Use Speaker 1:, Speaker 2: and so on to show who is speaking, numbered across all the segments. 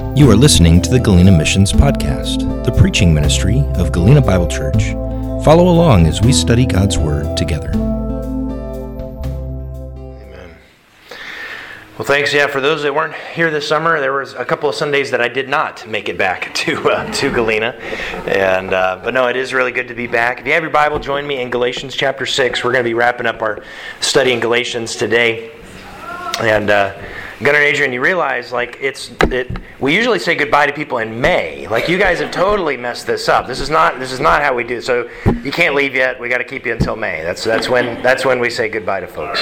Speaker 1: You are listening to the Galena Missions Podcast, the preaching ministry of Galena Bible Church. Follow along as we study God's Word together.
Speaker 2: Amen. Well, thanks. For those that weren't here this summer, there was a couple of Sundays that I did not make it back to Galena. But no, it is really good to be back. If you have your Bible, join me in Galatians chapter 6. We're going to be wrapping up our study in Galatians today. And Gunnar and Adrian, you realize we usually say goodbye to people in May. You guys have totally messed this up. This is not how we do it. So you can't leave yet. We got to keep you until May. That's when we say goodbye to folks.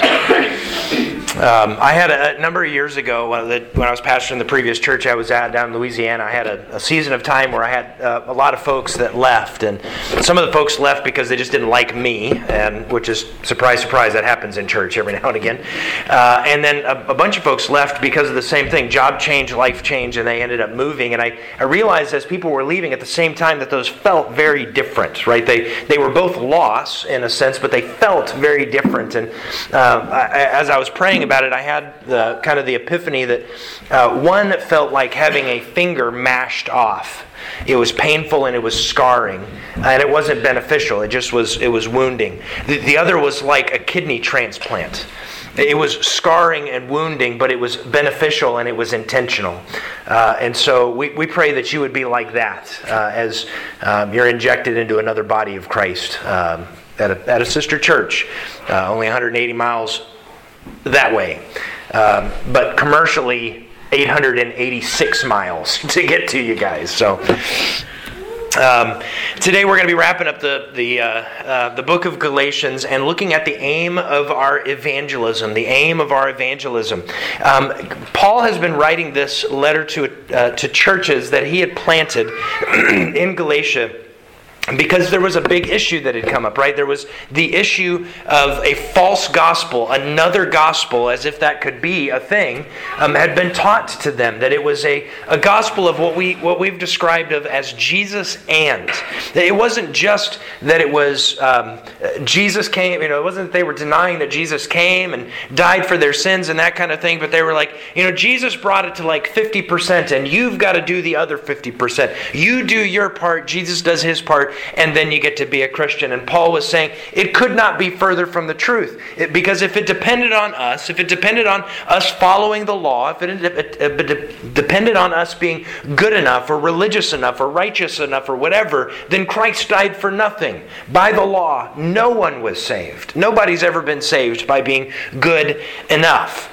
Speaker 2: I had a number of years ago when I was pastoring the previous church I was at down in Louisiana. I had a season of time where I had a lot of folks that left, and some of the folks left because they just didn't like me, and which is surprise, that happens in church every now and again. And then a bunch of folks left because of the same thing, job change, life change, and they ended up moving. And I realized as people were leaving at the same time that those felt very different, right? They were both loss in a sense, but they felt very different. And as I was praying about it, I had the epiphany that one felt like having a finger mashed off. It was painful and it was scarring, and it wasn't beneficial. It was wounding. The other was like a kidney transplant. It was scarring and wounding, but it was beneficial and it was intentional. And so we pray that you would be like that as you're injected into another body of Christ at a sister church, only 180 miles that way. But commercially, 886 miles to get to you guys. So today we're going to be wrapping up the book of Galatians and looking at the aim of our evangelism. The aim of our evangelism. Paul has been writing this letter to churches that he had planted in Galatia, because there was a big issue that had come up, right? There was the issue of a false gospel, another gospel, as if that could be a thing, had been taught to them. That it was a gospel of what we've described as Jesus and. It wasn't just that it was Jesus came. It wasn't that they were denying that Jesus came and died for their sins and that kind of thing. But they were like, Jesus brought it to 50%, and you've got to do the other 50%. You do your part, Jesus does his part, and then you get to be a Christian. And Paul was saying it could not be further from the truth. Because if it depended on us, if it depended on us following the law, if it depended on us being good enough or religious enough or righteous enough or whatever, then Christ died for nothing. By the law, no one was saved. Nobody's ever been saved by being good enough.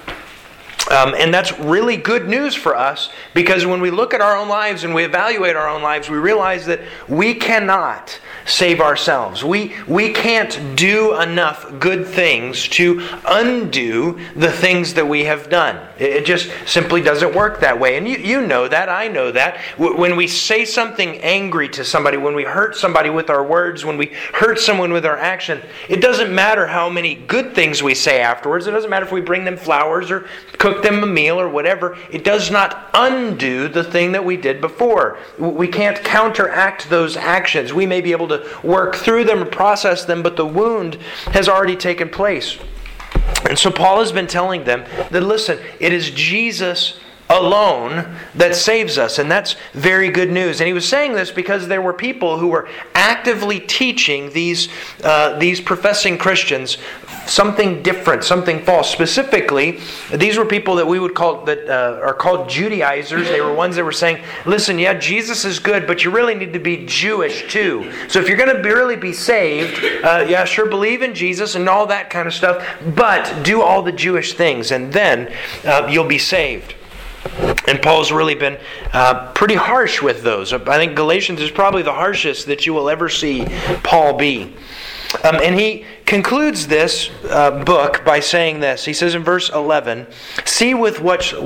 Speaker 2: And that's really good news for us, because when we look at our own lives and we evaluate our own lives, we realize that we cannot save ourselves. We can't do enough good things to undo the things that we have done. It just simply doesn't work that way. And you know that, I know that. When we say something angry to somebody, when we hurt somebody with our words, when we hurt someone with our action, it doesn't matter how many good things we say afterwards. It doesn't matter if we bring them flowers or cook them a meal or whatever. It does not undo the thing that we did before. We can't counteract those actions. We may be able to work through them and process them, but the wound has already taken place. And so Paul has been telling them that, listen, it is Jesus alone that saves us, and that's very good news. And he was saying this because there were people who were actively teaching these professing Christians something different, something false. Specifically, these were people that we would call are called Judaizers. They were ones that were saying, listen, yeah, Jesus is good, but you really need to be Jewish too. So if you're going to really be saved, sure, believe in Jesus and all that kind of stuff, but do all the Jewish things, and then you'll be saved. And Paul's really been pretty harsh with those. I think Galatians is probably the harshest that you will ever see Paul be. And he concludes this book by saying this. He says in verse 11, See with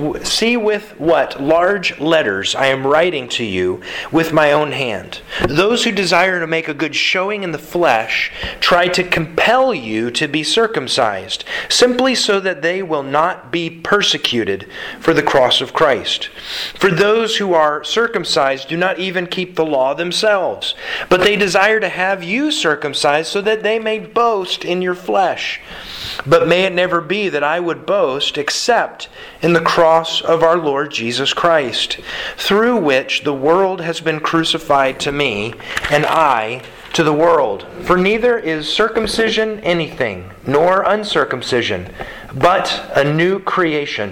Speaker 2: what large letters I am writing to you with my own hand. Those who desire to make a good showing in the flesh try to compel you to be circumcised, simply so that they will not be persecuted for the cross of Christ. For those who are circumcised do not even keep the law themselves, but they desire to have you circumcised so that they may boast boast in your flesh. But may it never be that I would boast except in the cross of our Lord Jesus Christ, through which the world has been crucified to me, and I to the world. For neither is circumcision anything, nor uncircumcision, but a new creation.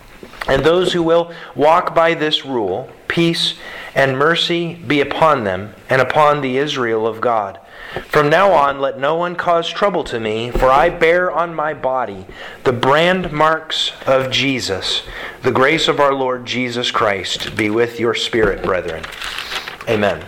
Speaker 2: And those who will walk by this rule, peace and mercy be upon them, and upon the Israel of God. From now on, let no one cause trouble to me, for I bear on my body the brand marks of Jesus. The grace of our Lord Jesus Christ be with your spirit, brethren. Amen.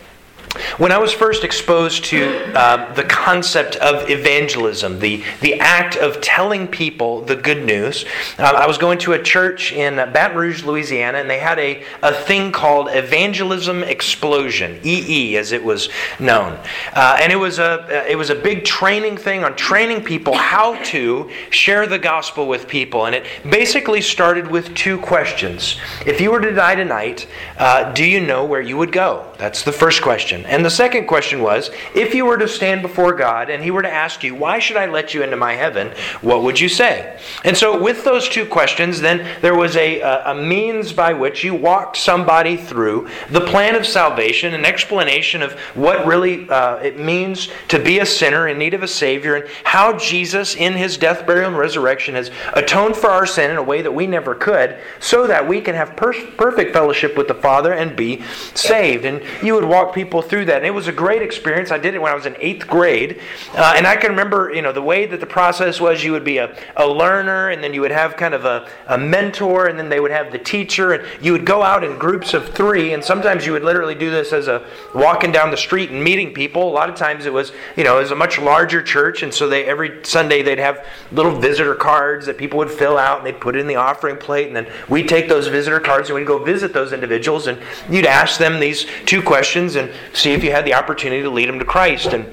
Speaker 2: When I was first exposed to the concept of evangelism, the act of telling people the good news, I was going to a church in Baton Rouge, Louisiana, and they had a thing called Evangelism Explosion, EE as it was known. And it was a big training thing on training people how to share the gospel with people. And it basically started with two questions. If you were to die tonight, do you know where you would go? That's the first question. And the second question was, if you were to stand before God and He were to ask you, why should I let you into my heaven, what would you say? And so with those two questions, then there was a means by which you walked somebody through the plan of salvation, an explanation of what really it means to be a sinner in need of a Savior, and how Jesus in His death, burial, and resurrection has atoned for our sin in a way that we never could, so that we can have perfect fellowship with the Father and be saved. And you would walk people through that. And it was a great experience. I did it when I was in 8th grade. And I can remember, the way that the process was, you would be a learner, and then you would have kind of a mentor, and then they would have the teacher, and you would go out in groups of 3, and sometimes you would literally do this as a walking down the street and meeting people. A lot of times it was, it was a much larger church, and so every Sunday they'd have little visitor cards that people would fill out, and they'd put it in the offering plate, and then we'd take those visitor cards and we'd go visit those individuals, and you'd ask them these two questions and see if you had the opportunity to lead them to Christ. And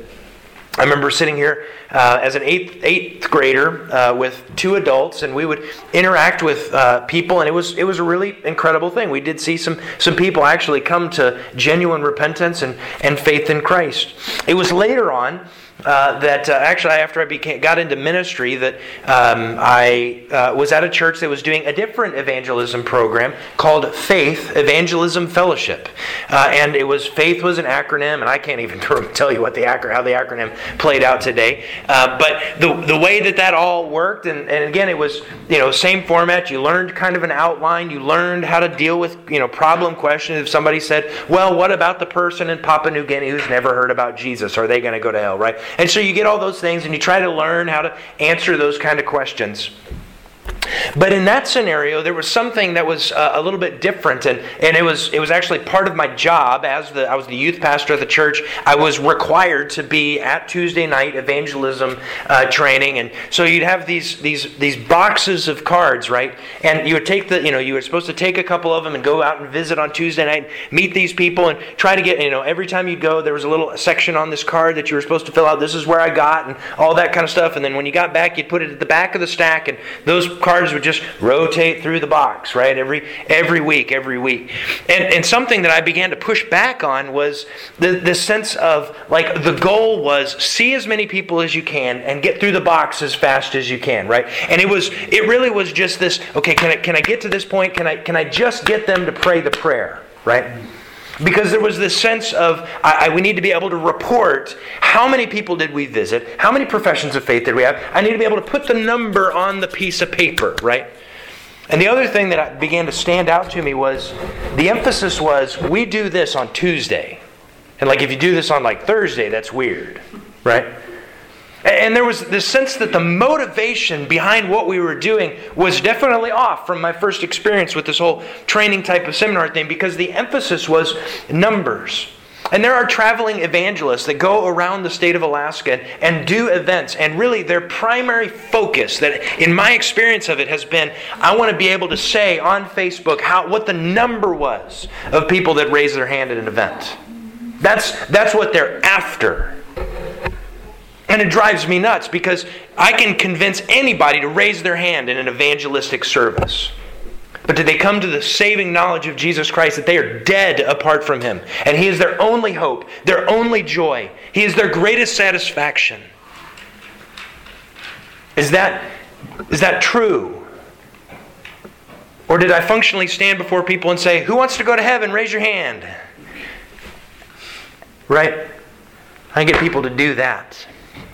Speaker 2: I remember sitting here as an eighth grader with 2 adults, and we would interact with people, and it was a really incredible thing. We did see some people actually come to genuine repentance and faith in Christ. It was later on that actually after I got into ministry that I was at a church that was doing a different evangelism program called Faith Evangelism Fellowship. And Faith was an acronym, and I can't even tell you how the acronym played out today. But the way that all worked, and again it was same format. You learned kind of an outline. You learned how to deal with problem questions. If somebody said, well, what about the person in Papua New Guinea who's never heard about Jesus? Are they going to go to hell, right? And so you get all those things, and you try to learn how to answer those kind of questions. But in that scenario, there was something that was a little bit different, and it was actually part of my job I was the youth pastor of the church. I was required to be at Tuesday night evangelism training, and so you'd have these boxes of cards, right? And you would take you were supposed to take a couple of them and go out and visit on Tuesday night, meet these people, and try to get every time you'd go, there was a little section on this card that you were supposed to fill out. This is where I got, and all that kind of stuff. And then when you got back, you'd put it at the back of the stack, and those cards would just rotate through the box, right? Every week. And something that I began to push back on was the sense of, like, the goal was see as many people as you can and get through the box as fast as you can, right? And it really was just this, okay, can I get to this point? Can I just get them to pray the prayer, right? Because there was this sense of, we need to be able to report how many people did we visit, how many professions of faith did we have. I need to be able to put the number on the piece of paper, right? And the other thing that began to stand out to me was, the emphasis was, we do this on Tuesday. And like if you do this on like Thursday, that's weird, right? And there was this sense that the motivation behind what we were doing was definitely off from my first experience with this whole training type of seminar thing, because the emphasis was numbers. And there are traveling evangelists that go around the state of Alaska and do events, and really their primary focus, that in my experience of it, has been, I want to be able to say on Facebook what the number was of people that raised their hand at an event. That's what they're after. And it drives me nuts, because I can convince anybody to raise their hand in an evangelistic service. But did they come to the saving knowledge of Jesus Christ, that they are dead apart from Him, and He is their only hope, their only joy. He is their greatest satisfaction. Is that true? Or did I functionally stand before people and say, who wants to go to heaven? Raise your hand. Right? I get people to do that.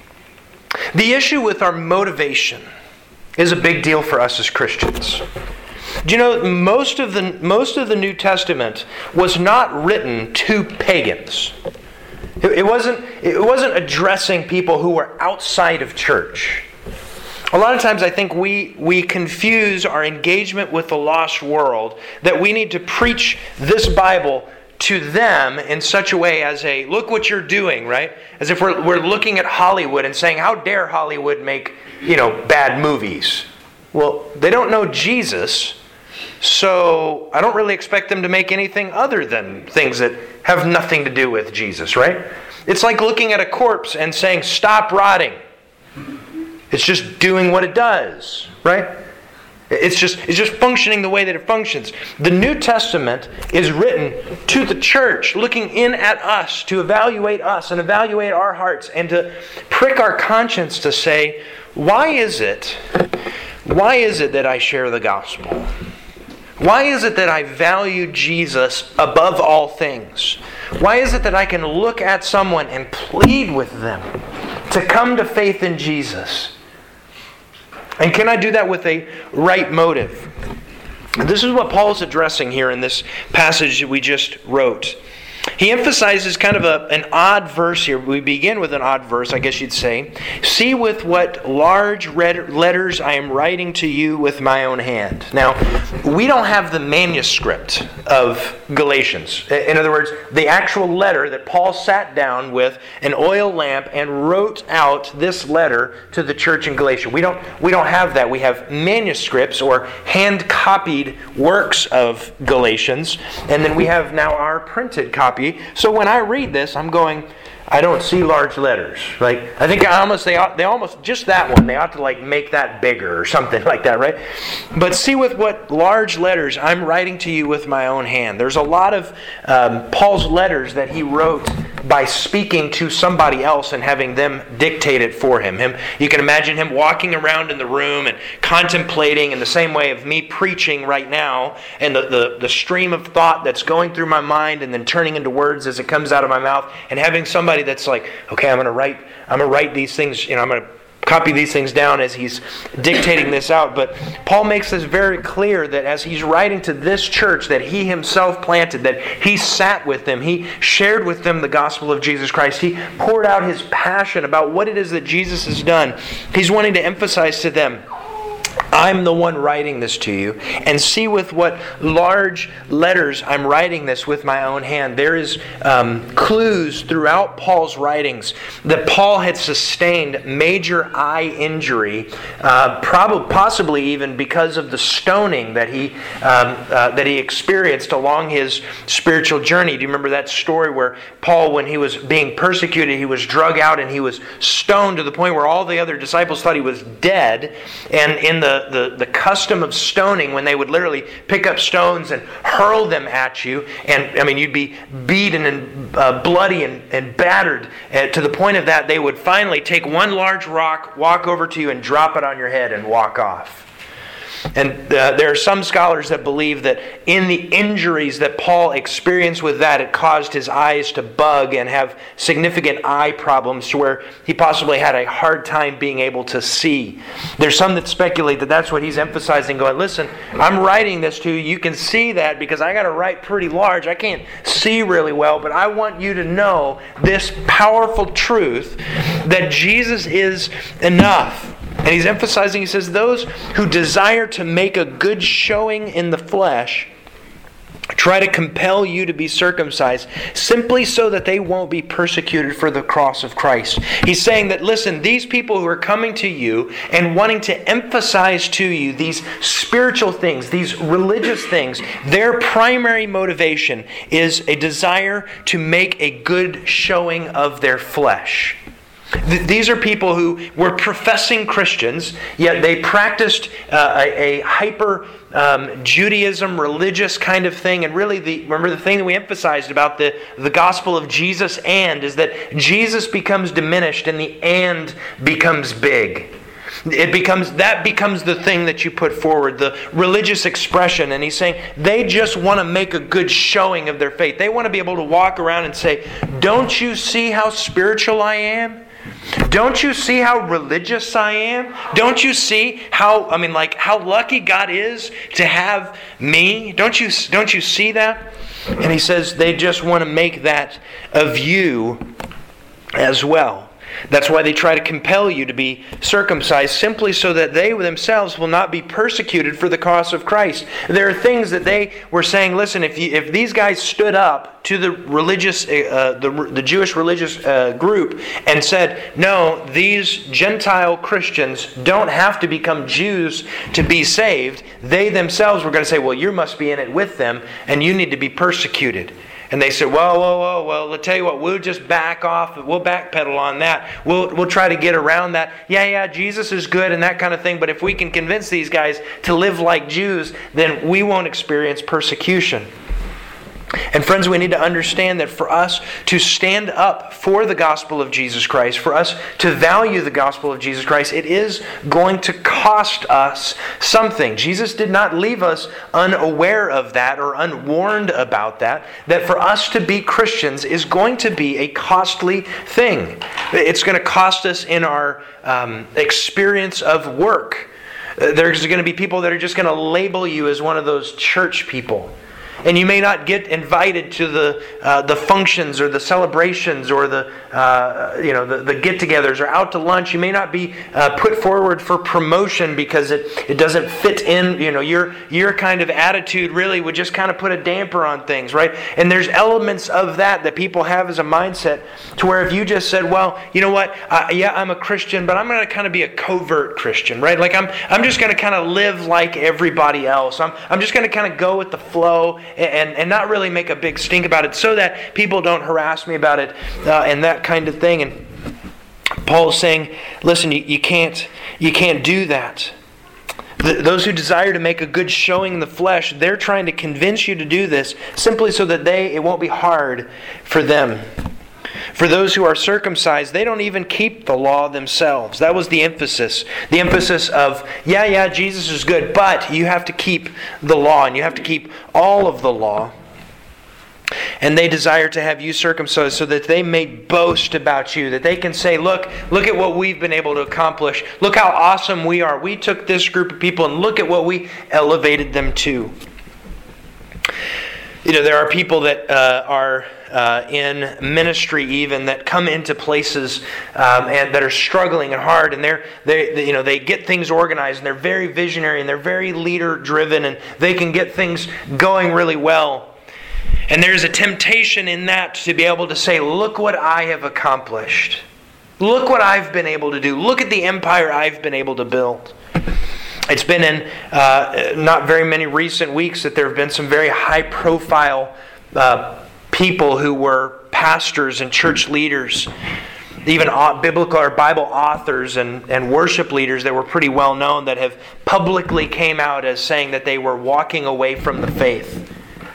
Speaker 2: The issue with our motivation is a big deal for us as Christians. Do you know most of the New Testament was not written to pagans. It wasn't addressing people who were outside of church. A lot of times I think we confuse our engagement with the lost world, that we need to preach this Bible to them in such a way as a, look what you're doing, right? As if we're looking at Hollywood and saying, how dare Hollywood make, bad movies? Well, they don't know Jesus, so I don't really expect them to make anything other than things that have nothing to do with Jesus, right? It's like looking at a corpse and saying, stop rotting. It's just doing what it does, right? It's just functioning the way that it functions. The New Testament is written to the church, looking in at us, to evaluate us and evaluate our hearts, and to prick our conscience to say, why is it that I share the gospel? Why is it that I value Jesus above all things? Why is it that I can look at someone and plead with them to come to faith in Jesus? And can I do that with a right motive? This is what Paul is addressing here in this passage that we just wrote. He emphasizes kind of an odd verse here. We begin with an odd verse, I guess you'd say. See with what large red letters I am writing to you with my own hand. Now, we don't have the manuscript of Galatians. In other words, the actual letter that Paul sat down with an oil lamp and wrote out this letter to the church in Galatia. We don't have that. We have manuscripts or hand-copied works of Galatians, and then we have now our printed copy. So when I read this, I'm going, I don't see large letters. Like, I think they almost just that one, they ought to make that bigger or something like that, right? But see with what large letters I'm writing to you with my own hand. There's a lot of Paul's letters that he wrote by speaking to somebody else and having them dictate it for him. You can imagine him walking around in the room and contemplating in the same way of me preaching right now, and the stream of thought that's going through my mind and then turning into words as it comes out of my mouth, and having somebody that's like, okay, I'm going to write these things, I'm going to copy these things down as he's dictating this out. But Paul makes this very clear that as he's writing to this church that he himself planted, that he sat with them, he shared with them the gospel of Jesus Christ, he poured out his passion about what it is that Jesus has done. He's wanting to emphasize to them, I'm the one writing this to you, and see with what large letters I'm writing this with my own hand. There is clues throughout Paul's writings that Paul had sustained major eye injury, possibly even because of the stoning that he experienced along his spiritual journey. Do you remember that story where Paul, when he was being persecuted, he was drug out and he was stoned to the point where all the other disciples thought he was dead, and in the custom of stoning, when they would literally pick up stones and hurl them at you, and you'd be beaten and bloody and battered to the point of that they would finally take one large rock, walk over to you and drop it on your head and walk off. And there are some scholars that believe that in the injuries that Paul experienced with that, it caused his eyes to bug and have significant eye problems to where he possibly had a hard time being able to see. There's some that speculate that that's what he's emphasizing, going, listen, I'm writing this to you. You can see that because I got to write pretty large. I can't see really well, but I want you to know this powerful truth that Jesus is enough. And he's emphasizing, he says, those who desire to make a good showing in the flesh try to compel you to be circumcised simply so that they won't be persecuted for the cross of Christ. He's saying that, listen, these people who are coming to you and wanting to emphasize to you these spiritual things, these religious things, their primary motivation is a desire to make a good showing of their flesh. These are people who were professing Christians, yet they practiced a hyper Judaism, religious kind of thing. And really, remember the thing that we emphasized about the gospel of Jesus is that Jesus becomes diminished and the and becomes big. That becomes the thing that you put forward, the religious expression. And he's saying they just want to make a good showing of their faith. They want to be able to walk around and say, don't you see how spiritual I am? Don't you see how religious I am? Don't you see how lucky God is to have me? Don't you see that? And he says they just want to make that of you as well. That's why they try to compel you to be circumcised, simply so that they themselves will not be persecuted for the cause of Christ. There are things that they were saying, listen, if these guys stood up to the religious, the Jewish religious group and said, no, these Gentile Christians don't have to become Jews to be saved, they themselves were going to say, well, you must be in it with them, and you need to be persecuted. And they said, well, I'll tell you what, we'll just back off, we'll backpedal on that. We'll try to get around that. Yeah, Jesus is good and that kind of thing, but if we can convince these guys to live like Jews, then we won't experience persecution. And friends, we need to understand that for us to stand up for the gospel of Jesus Christ, for us to value the gospel of Jesus Christ, it is going to cost us something. Jesus did not leave us unaware of that or unwarned about that for us to be Christians is going to be a costly thing. It's going to cost us in our experience of work. There's going to be people that are just going to label you as one of those church people. And you may not get invited to the functions or the celebrations or the get-togethers or out to lunch. You may not be put forward for promotion because it doesn't fit in. Your kind of attitude really would just kind of put a damper on things, right? And there's elements of that people have as a mindset to where if you just said, well, you know what? I'm a Christian, but I'm going to kind of be a covert Christian, right? Like I'm just going to kind of live like everybody else. I'm just going to kind of go with the flow. And not really make a big stink about it so that people don't harass me about it and that kind of thing. And Paul is saying, listen, you can't do that. Those who desire to make a good showing in the flesh, they're trying to convince you to do this simply so that it won't be hard for them. For those who are circumcised, they don't even keep the law themselves. That was the emphasis. The emphasis of, Jesus is good, but you have to keep the law, and you have to keep all of the law. And they desire to have you circumcised so that they may boast about you, that they can say, look at what we've been able to accomplish. Look how awesome we are. We took this group of people and look at what we elevated them to. There are people that are in ministry even that come into places and that are struggling and hard, and they get things organized, and they're very visionary and they're very leader driven, and they can get things going really well. And there's a temptation in that to be able to say, look what I have accomplished. Look what I've been able to do. Look at the empire I've been able to build. It's been in not very many recent weeks that there have been some very high-profile people who were pastors and church leaders, even biblical or Bible authors and worship leaders that were pretty well known that have publicly came out as saying that they were walking away from the faith.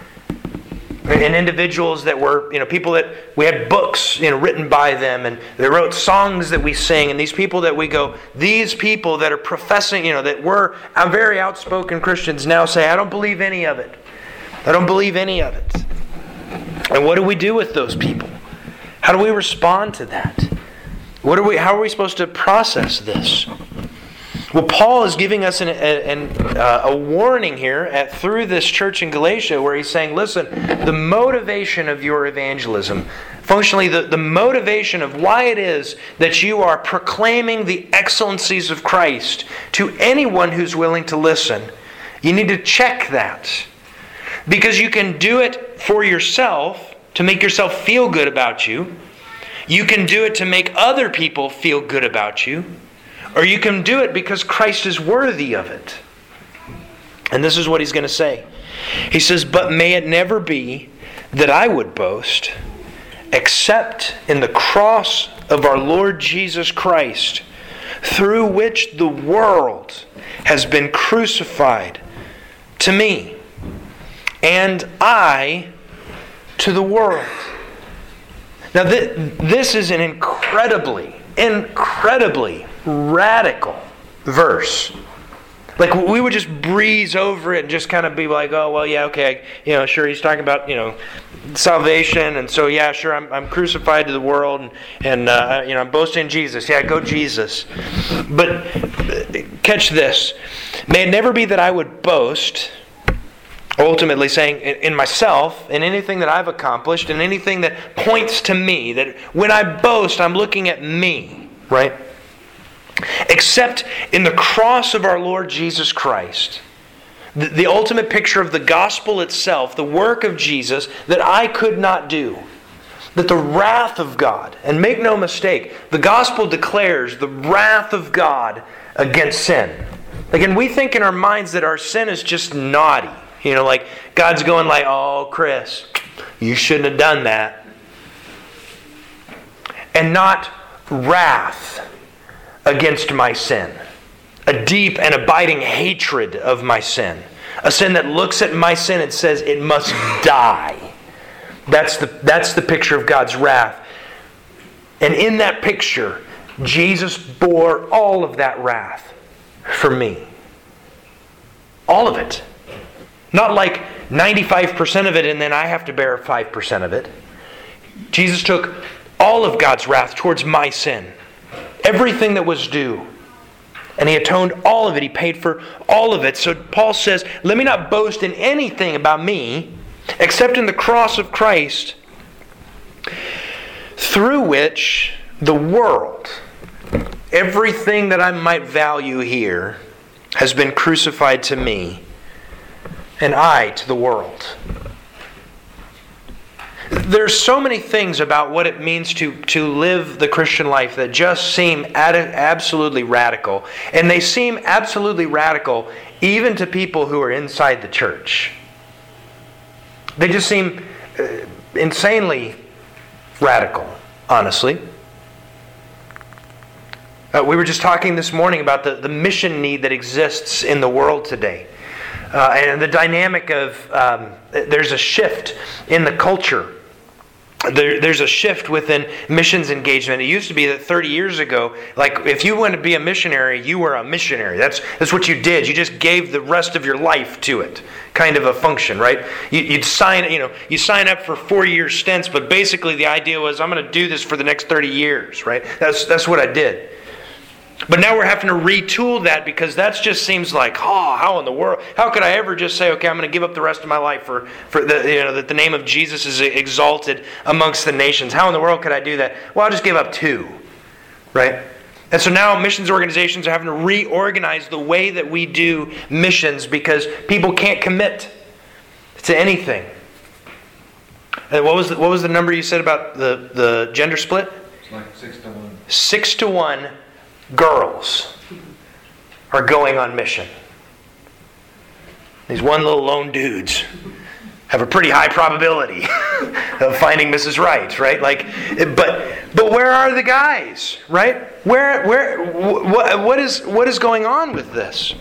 Speaker 2: And individuals that were, people that we had books, written by them, and they wrote songs that we sing, and these people that we go, these people that are professing, that were very outspoken Christians now say, I don't believe any of it. I don't believe any of it. And what do we do with those people? How do we respond to that? How are we supposed to process this? Well, Paul is giving us a warning here through this church in Galatia where he's saying, listen, the motivation of your evangelism, functionally the motivation of why it is that you are proclaiming the excellencies of Christ to anyone who's willing to listen, you need to check that. Because you can do it for yourself, to make yourself feel good about you. You can do it to make other people feel good about you. Or you can do it because Christ is worthy of it. And this is what he's going to say. He says, but may it never be that I would boast, except in the cross of our Lord Jesus Christ, through which the world has been crucified to me, and I to the world. Now this is an incredibly radical verse. Like, we would just breeze over it and just kind of be like, oh, well, yeah, okay, sure, he's talking about, salvation, and so, yeah, sure, I'm crucified to the world, and I'm boasting in Jesus. Yeah, go Jesus. But catch this. May it never be that I would boast, ultimately saying in myself, in anything that I've accomplished, in anything that points to me, that when I boast, I'm looking at me, right? Except in the cross of our Lord Jesus Christ, the ultimate picture of the gospel itself, the work of Jesus that I could not do, that the wrath of God, and make no mistake, the gospel declares the wrath of God against sin. Again, we think in our minds that our sin is just naughty. Like God's going like, oh, Chris, you shouldn't have done that. And not wrath against my sin. A deep and abiding hatred of my sin. A sin that looks at my sin and says it must die. That's the picture of God's wrath. And in that picture, Jesus bore all of that wrath for me. All of it. Not like 95% of it and then I have to bear 5% of it. Jesus took all of God's wrath towards my sin. Everything that was due. And He atoned all of it. He paid for all of it. So Paul says, let me not boast in anything about me, except in the cross of Christ, through which the world, everything that I might value here, has been crucified to me, and I to the world. There's so many things about what it means to live the Christian life that just seem absolutely radical. And they seem absolutely radical even to people who are inside the church. They just seem insanely radical, honestly. We were just talking this morning about the mission need that exists in the world today. And the dynamic of there's a shift in the culture. There's a shift within missions engagement. It used to be that 30 years ago, like if you wanted to be a missionary, you were a missionary. That's what you did. You just gave the rest of your life to it. Kind of a function, right? You'd sign up for 4-year stints, but basically the idea was I'm going to do this for the next 30 years, right? That's what I did. But now we're having to retool that because that just seems like, how in the world? How could I ever just say, okay, I'm going to give up the rest of my life for that the name of Jesus is exalted amongst the nations? How in the world could I do that? Well, I'll just give up 2, right? And so now missions organizations are having to reorganize the way that we do missions because people can't commit to anything. And what was the number you said about the gender split?
Speaker 3: It's like 6-1.
Speaker 2: 6-1. Girls are going on mission. These one little lone dudes have a pretty high probability of finding Mrs. Right? Like, but where are the guys? Right? What is going on with this?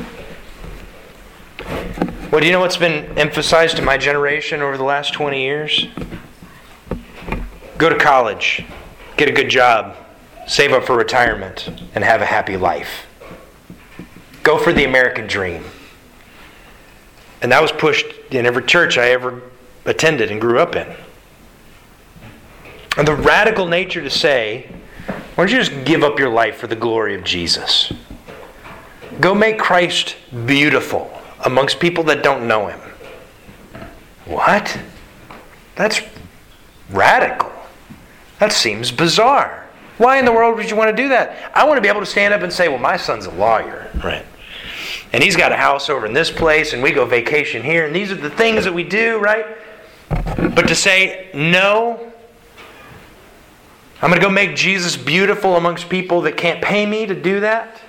Speaker 2: Well, do you know what's been emphasized in my generation over the last 20 years? Go to college, get a good job, save up for retirement, and have a happy life. Go for the American dream. And that was pushed in every church I ever attended and grew up in. And the radical nature to say, why don't you just give up your life for the glory of Jesus? Go make Christ beautiful amongst people that don't know Him. What? That's radical. That seems bizarre. Why in the world would you want to do that? I want to be able to stand up and say, well, my son's a lawyer. Right. And he's got a house over in this place, and we go vacation here, and these are the things that we do, right? But to say, no, I'm going to go make Jesus beautiful amongst people that can't pay me to do that?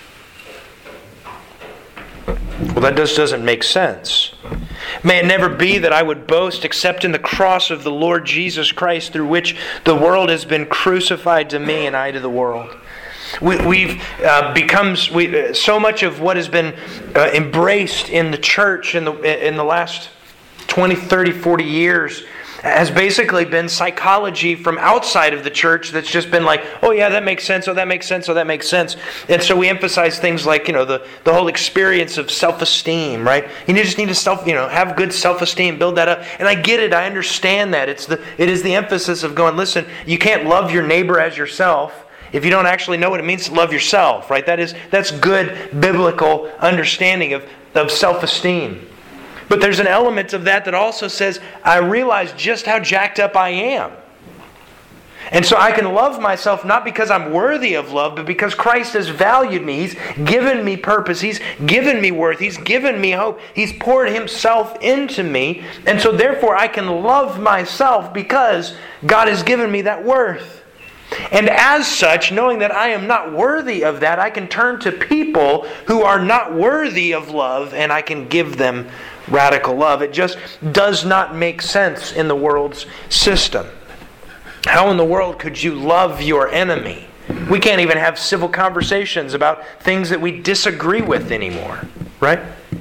Speaker 2: Well, that just doesn't make sense. May it never be that I would boast except in the cross of the Lord Jesus Christ, through which the world has been crucified to me and I to the world. We've become so much of what has been embraced in the church in the last 20, 30, 40 years has basically been psychology from outside of the church that's just been like, oh yeah, that makes sense, oh that makes sense, oh that makes sense. And so we emphasize things like, the whole experience of self-esteem, right? You just need to have good self-esteem, build that up. And I get it, I understand that. It is the emphasis of going, listen, you can't love your neighbor as yourself if you don't actually know what it means to love yourself, right? That's good biblical understanding of self-esteem. But there's an element of that also says, I realize just how jacked up I am. And so I can love myself not because I'm worthy of love, but because Christ has valued me. He's given me purpose. He's given me worth. He's given me hope. He's poured Himself into me. And so therefore I can love myself because God has given me that worth. And as such, knowing that I am not worthy of that, I can turn to people who are not worthy of love and I can give them radical love. It just does not make sense in the world's system. How in the world could you love your enemy? We can't even have civil conversations about things that we disagree with anymore, right?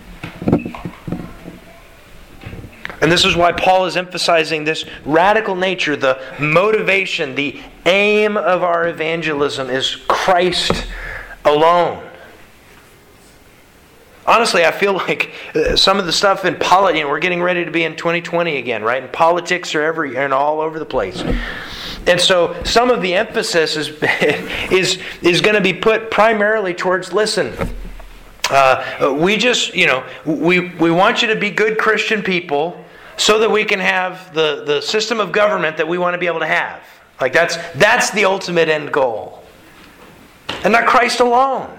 Speaker 2: And this is why Paul is emphasizing this radical nature, the motivation, the aim of our evangelism is Christ alone. Honestly, I feel like some of the stuff in politics, we're getting ready to be in 2020 again, right? And politics are and all over the place. And so some of the emphasis is going to be put primarily towards, listen, we want you to be good Christian people so that we can have the system of government that we want to be able to have. Like that's the ultimate end goal. And not Christ alone.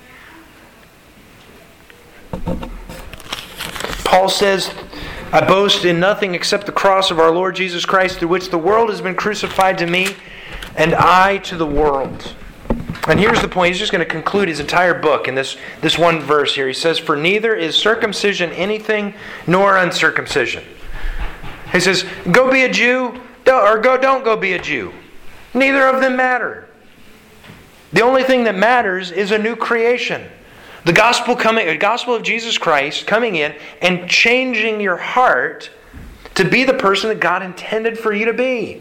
Speaker 2: Paul says, I boast in nothing except the cross of our Lord Jesus Christ, through which the world has been crucified to me, and I to the world. And here's the point. He's just going to conclude his entire book in this one verse here. He says, for neither is circumcision anything, nor uncircumcision. He says, go be a Jew, or don't go be a Jew. Neither of them matter. The only thing that matters is a new creation. The gospel of Jesus Christ coming in and changing your heart to be the person that God intended for you to be.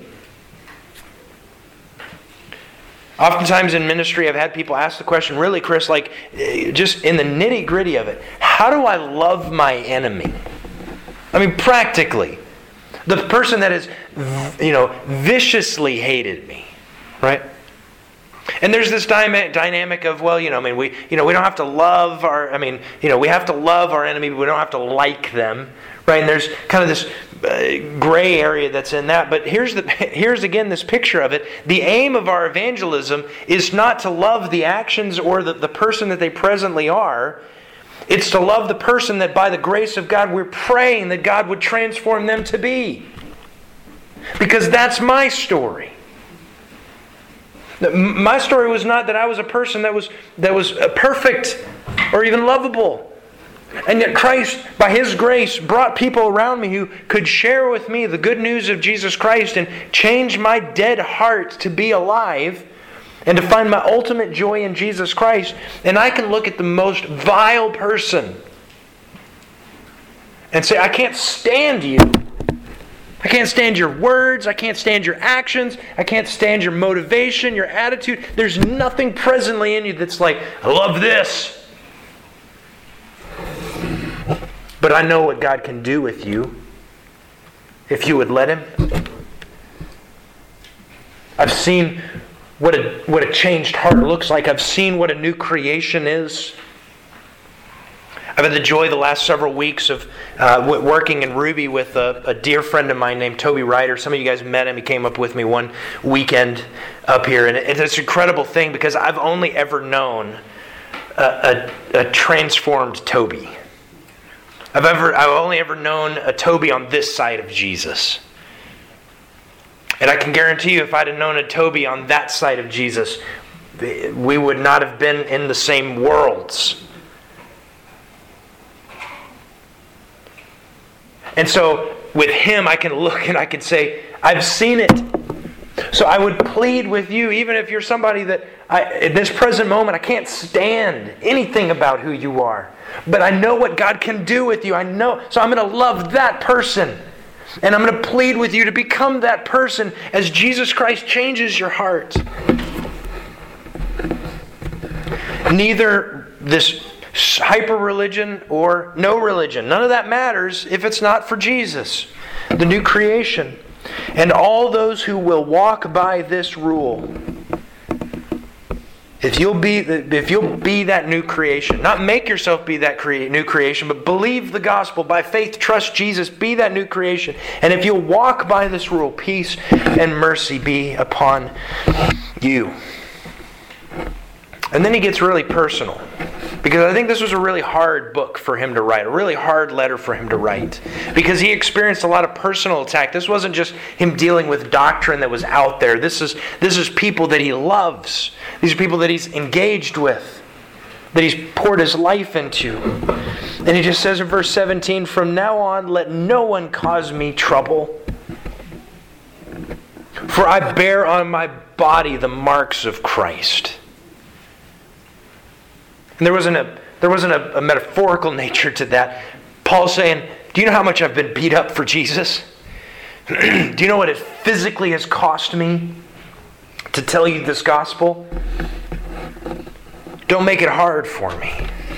Speaker 2: Oftentimes in ministry, I've had people ask the question, really, Chris, like just in the nitty-gritty of it, how do I love my enemy? I mean, practically. The person that has, viciously hated me, right? And there's this dynamic of, we don't have to love we have to love our enemy, but we don't have to like them, right? And there's kind of this gray area that's in that. But here's again this picture of it. The aim of our evangelism is not to love the actions or the person that they presently are. It's to love the person that by the grace of God we're praying that God would transform them to be. Because that's my story. My story was not that I was a person that was perfect or even lovable. And yet Christ, by His grace, brought people around me who could share with me the good news of Jesus Christ and change my dead heart to be alive and to find my ultimate joy in Jesus Christ. And I can look at the most vile person and say, I can't stand you. I can't stand your words. I can't stand your actions. I can't stand your motivation, your attitude. There's nothing presently in you that's like, I love this. But I know what God can do with you if you would let Him. I've seen what a changed heart looks like. I've seen what a new creation is. I've had the joy the last several weeks of working in Ruby with a dear friend of mine named Toby Ryder. Some of you guys met him. He came up with me one weekend up here. And it's an incredible thing because I've only ever known a transformed Toby. I've only ever known a Toby on this side of Jesus. And I can guarantee you if I'd have known a Toby on that side of Jesus, we would not have been in the same worlds. And so with him, I can look and I can say, I've seen it. So I would plead with you, even if you're somebody that, at this present moment, I can't stand anything about who you are. But I know what God can do with you. I know. So I'm going to love that person. And I'm going to plead with you to become that person as Jesus Christ changes your heart. Neither this hyper-religion or no religion, none of that matters if it's not for Jesus, the new creation. And all those who will walk by this rule, if you'll be that new creation, not make yourself be that new creation, but believe the gospel by faith, trust Jesus, be that new creation. And if you'll walk by this rule, peace and mercy be upon you. And then he gets really personal, because I think this was a really hard book for him to write, a really hard letter for him to write, because he experienced a lot of personal attack. This wasn't just him dealing with doctrine that was out there. This is people that he loves. These are people that he's engaged with, that he's poured his life into. And he just says in verse 17, "From now on, let no one cause me trouble, for I bear on my body the marks of Christ." And there wasn't a metaphorical nature to that. Paul's saying, do you know how much I've been beat up for Jesus? Do you know what it physically has cost me to tell you this gospel? Don't make it hard for me.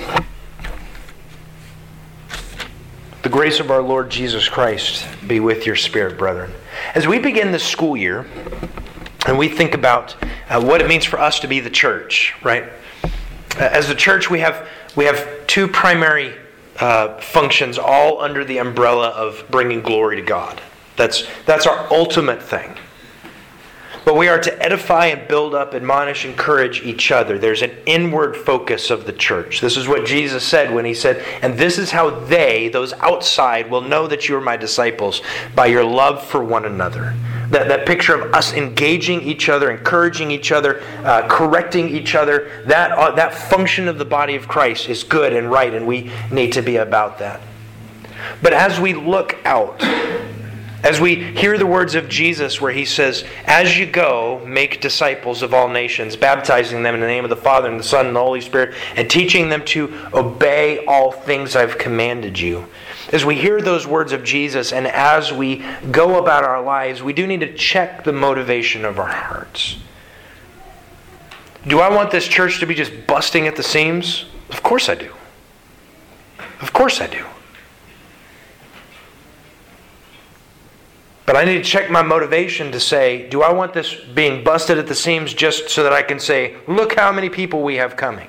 Speaker 2: The grace of our Lord Jesus Christ be with your spirit, brethren. As we begin this school year, and we think about what it means for us to be the church, right? As the church, we have two primary functions, all under the umbrella of bringing glory to God. That's our ultimate thing. But we are to edify and build up, admonish, encourage each other. There's an inward focus of the church. This is what Jesus said when he said, "And this is how they, those outside, will know that you are my disciples, by your love for one another." That picture of us engaging each other, encouraging each other, correcting each other, that function of the body of Christ is good and right, and we need to be about that. But as we look out, as we hear the words of Jesus where he says, "As you go, make disciples of all nations, baptizing them in the name of the Father and the Son and the Holy Spirit, and teaching them to obey all things I've commanded you." As we hear those words of Jesus and as we go about our lives, we do need to check the motivation of our hearts. Do I want this church to be just busting at the seams? Of course I do. Of course I do. But I need to check my motivation to say, do I want this being busted at the seams just so that I can say, look how many people we have coming?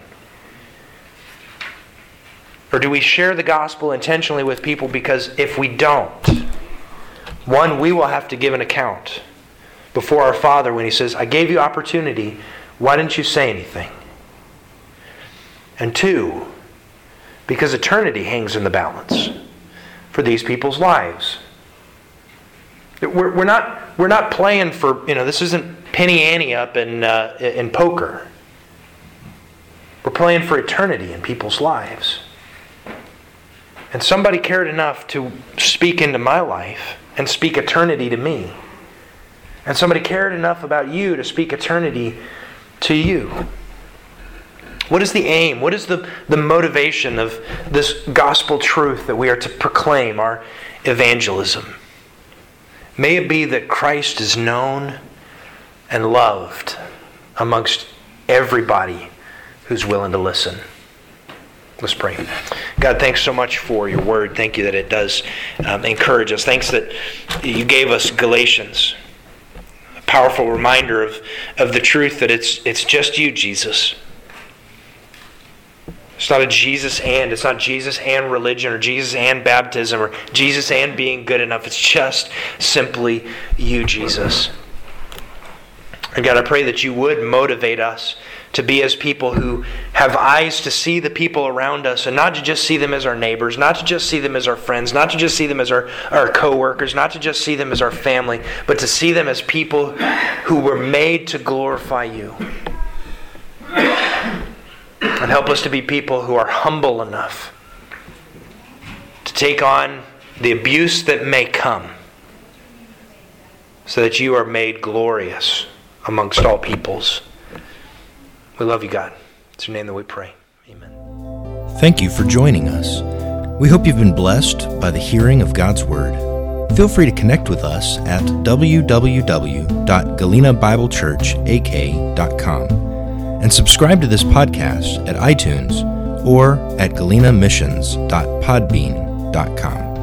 Speaker 2: Or do we share the gospel intentionally with people because if we don't, one, we will have to give an account before our Father when he says, "I gave you opportunity, why didn't you say anything?" And two, because eternity hangs in the balance for these people's lives. We're not playing for, this isn't penny ante up in poker. We're playing for eternity in people's lives. And somebody cared enough to speak into my life and speak eternity to me. And somebody cared enough about you to speak eternity to you. What is the aim? What is the motivation of this gospel truth that we are to proclaim, our evangelism? May it be that Christ is known and loved amongst everybody who's willing to listen. Let's pray. God, thanks so much for your word. Thank you that it does encourage us. Thanks that you gave us Galatians, a powerful reminder of the truth that it's just you, Jesus. It's not it's not Jesus and religion or Jesus and baptism or Jesus and being good enough. It's just simply you, Jesus. And God, I pray that you would motivate us to be as people who have eyes to see the people around us and not to just see them as our neighbors, not to just see them as our friends, not to just see them as our co-workers, not to just see them as our family, but to see them as people who were made to glorify you. And help us to be people who are humble enough to take on the abuse that may come so that you are made glorious amongst all peoples. We love you, God. It's in your name that we pray. Amen.
Speaker 1: Thank you for joining us. We hope you've been blessed by the hearing of God's Word. Feel free to connect with us at www.galenabiblechurchak.com and subscribe to this podcast at iTunes or at galenamissions.podbean.com.